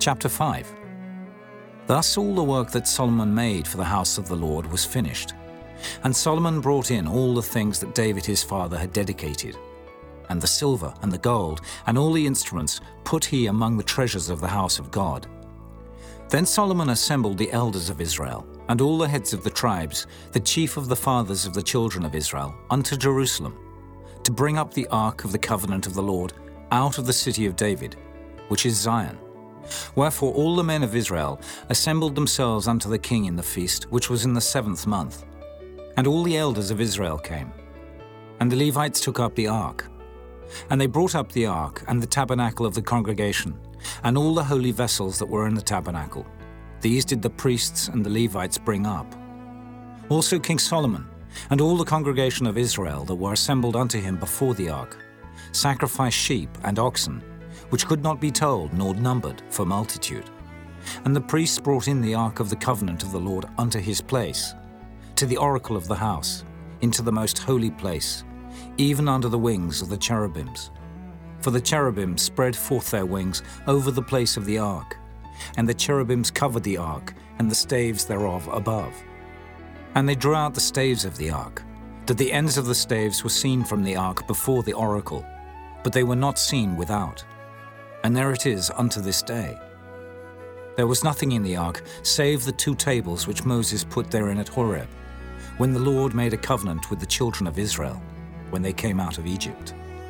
Chapter 5. Thus all the work that Solomon made for the house of the Lord was finished. And Solomon brought in all the things that David his father had dedicated, and the silver and the gold and all the instruments put he among the treasures of the house of God. Then Solomon assembled the elders of Israel, and all the heads of the tribes, the chief of the fathers of the children of Israel, unto Jerusalem, to bring up the ark of the covenant of the Lord out of the city of David, which is Zion. Wherefore all the men of Israel assembled themselves unto the king in the feast, which was in the 7th month. And all the elders of Israel came. And the Levites took up the ark. And they brought up the ark and the tabernacle of the congregation, and all the holy vessels that were in the tabernacle. These did the priests and the Levites bring up. Also King Solomon, and all the congregation of Israel that were assembled unto him before the ark, sacrificed sheep and oxen, which could not be told nor numbered for multitude. And the priests brought in the ark of the covenant of the Lord unto his place, to the oracle of the house, into the most holy place, even under the wings of the cherubims. For the cherubims spread forth their wings over the place of the ark, and the cherubims covered the ark and the staves thereof above. And they drew out the staves of the ark, that the ends of the staves were seen from the ark before the oracle, but they were not seen without. And there it is unto this day. There was nothing in the ark save the 2 tables which Moses put therein at Horeb, when the Lord made a covenant with the children of Israel, when they came out of Egypt.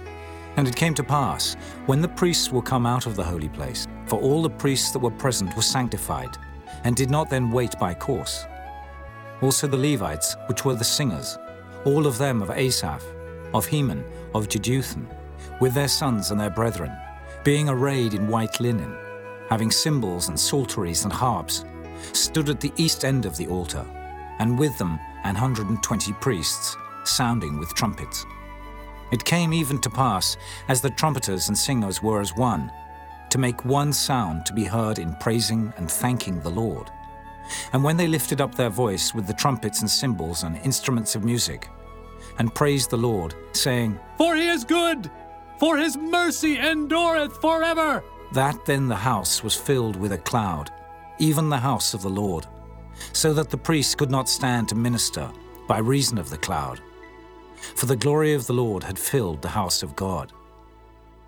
And it came to pass, when the priests were come out of the holy place, for all the priests that were present were sanctified, and did not then wait by course. Also the Levites, which were the singers, all of them of Asaph, of Heman, of Jeduthun, with their sons and their brethren, being arrayed in white linen, having cymbals and psalteries and harps, stood at the east end of the altar, and with them 120 priests, sounding with trumpets. It came even to pass, as the trumpeters and singers were as one, to make one sound to be heard in praising and thanking the Lord. And when they lifted up their voice with the trumpets and cymbals and instruments of music, and praised the Lord, saying, For he is good, for his mercy endureth forever. That then the house was filled with a cloud, even the house of the Lord, so that the priests could not stand to minister by reason of the cloud. For the glory of the Lord had filled the house of God.